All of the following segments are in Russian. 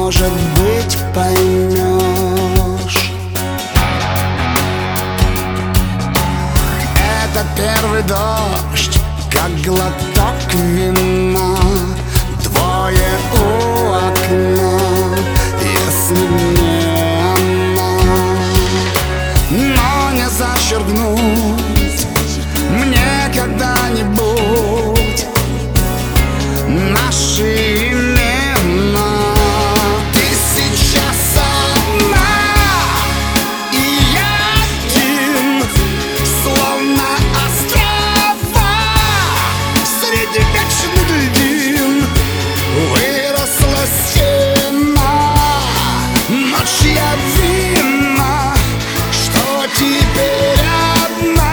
может быть, поймешь. Это первый дождь, как глоток вина, двое у окна, если мне она. Но не зачеркнуть мне когда-нибудь наши имена. Ты сейчас одна, и я один, словно острова среди вечных льдин. Выросла стена, ночь я вина, что теперь одна.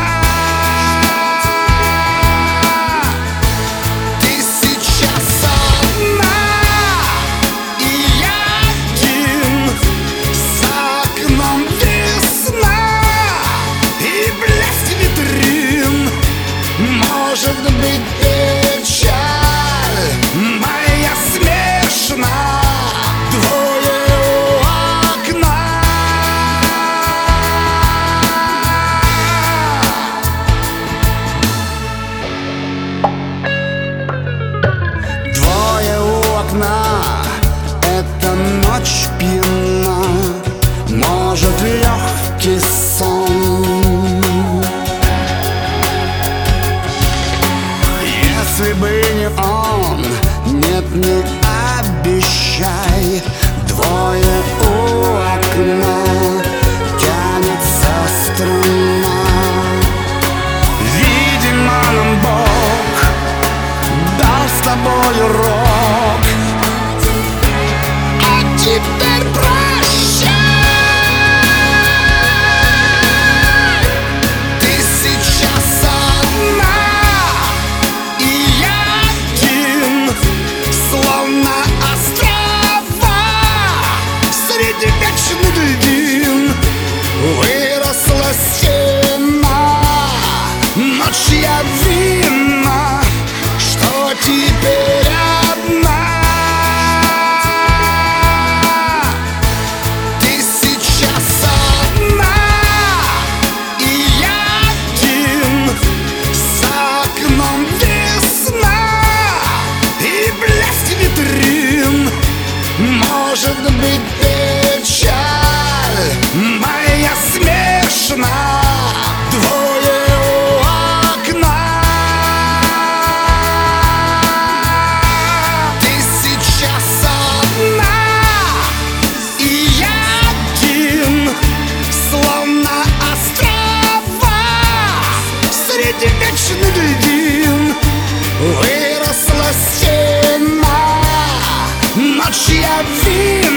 Ты сейчас одна, и я один, за окном весна и блеск витрин. Может быть, печаль моя смешна, двое у окна. Двое у окна, эта ночь пьяна, может, легкий сон. Если бы не он, нет, не обещай. Двое у окна, тянется струна. Видимо, нам Бог дал с тобой урок, а теперь прощай. Ты сейчас одна, и я один, словно острова среди вечных льдин. Выросла стена, ночь я вина, что теперь одна. Ты сейчас одна, и я один, за окном весна и блеск витрин. Может быть, печаль моя смешна, двое у окна. Ты сейчас одна, и я один, словно острова среди вечных льдин. Выросла стена, ночь я вина,